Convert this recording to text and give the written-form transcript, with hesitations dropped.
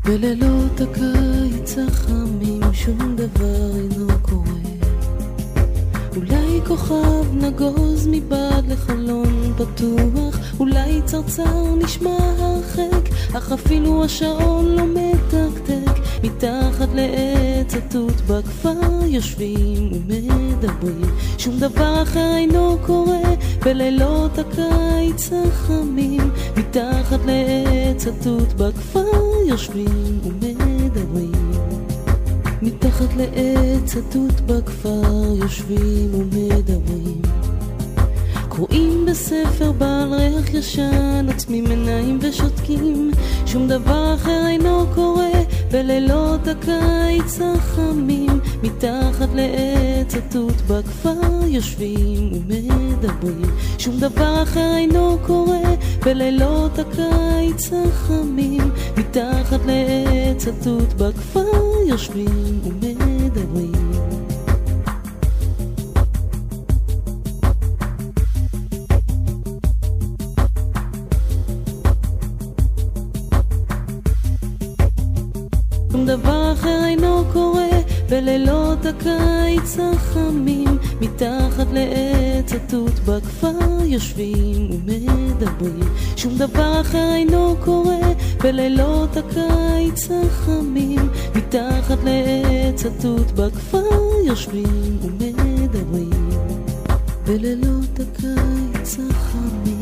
בלילות הקיץ החמים שום דבר אינו קורה. אולי כוכב נגוז מבעד לחלון פתוח, אולי צרצר נשמע הרחק, אך אפילו השעון לא מתקתק. מתחת לעץ התות בכפר יושבים ומדברים, שום דבר אחר אינו קורה. בלילות הקיץ החמים מתחת לעץ התות בכפר יושבים ומדברים. מתחת לעץ התות בכפר יושבים ומדברים. קוראים בספר בעל ריח ישן, עוצמים עיניים ושותקים, שום דבר אחר אינו קורה. בלילות הקיץ החמים מתחת לעץ התות בכפר יושבים ומדברים, שום דבר אחר אינו קורה. בלילות הקיץ החמים מתחת לעץ התות בכפר יושבים ומדברים. שום דבר אחר אינו קורה. בלילות הקיץ החמים מתחת לעץ התות בכפר יושבים ומדברים, שום דבר אחר אינו קורה. בלילות הקיץ החמים מתחת לעץ התות בכפר יושבים ומדברים. בלילות הקיץ החמים